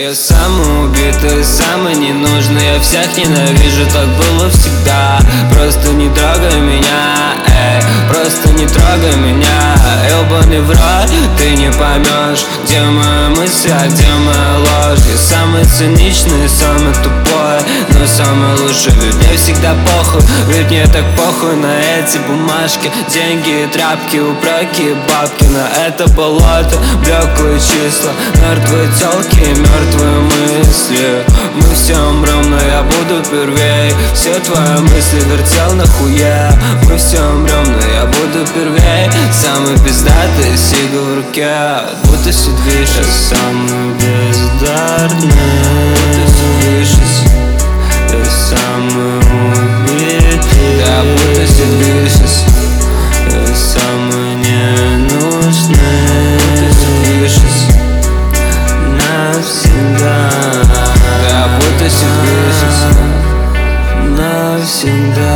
Я самый убитый, самый ненужный. Я всех ненавижу, так было всегда. Просто не трогай меня, просто не трогай меня. Ёбаный в рот, ты не поймешь, где мои мысли, а где моя ложь. Я самый циничный, самый тупой, но самый лучший. Ведь мне всегда похуй, ведь мне так похуй на эти бумажки, деньги и тряпки, упреки и бабки. На это болото, блеклые числа, мертвые тёлки и мертвые мысли. Мы все умрем, но я буду первей. Все твои мысли вертел на хуя. Мы все умрем, но я буду первей. Самый пиздатый, сига в руке, будто все движется. Самый бездарный, будто все движется. Я самый убитый, да, будто все движется. Я самый ненужный, будто все движется. Навсегда, да, будто все движется. Навсегда,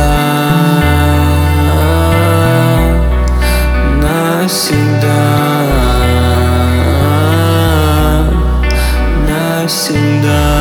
навсегда, навсегда.